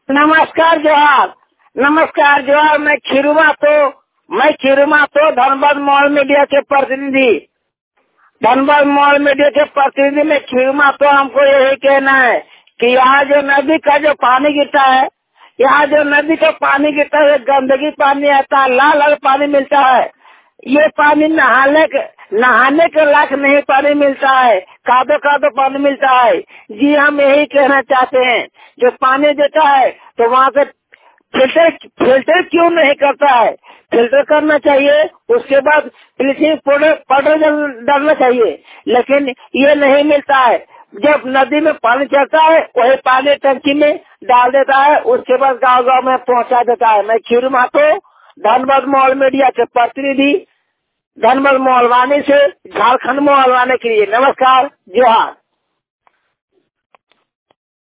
नमस्कार जोहार। नमस्कार जोहार। मैं खीरुमा तो धनबाद मॉल मीडिया के प्रतिनिधि। धनबाद मॉल मीडिया के प्रतिनिधि में खीरुमा तो हमको यही कहना है कि यहाँ जो नदी का जो पानी गिरता है, यहाँ जो नदी का पानी गिरता है, गंदगी पानी आता है, लाल लाल पानी मिलता है। ये पानी नहाने के लायक नहीं पानी मिलता है, कादो कादो पानी मिलता है। जी हम यही कहना चाहते हैं, जो पानी देता है तो वहाँ से फिल्टर क्यों नहीं करता है? फिल्टर करना चाहिए, उसके बाद ब्लीचिंग पाउडर डालना चाहिए, लेकिन ये नहीं मिलता है। जब नदी में पानी चलता है वही पानी टंकी में डाल देता है, उसके बाद गांव गांव में पहुंचा देता है। मैं खीरू मातो धनबाद मॉल मीडिया के प्रतिनिधि, धनबाद मोहलवानी से झारखंड मोहलवाने के लिए नमस्कार जोहार।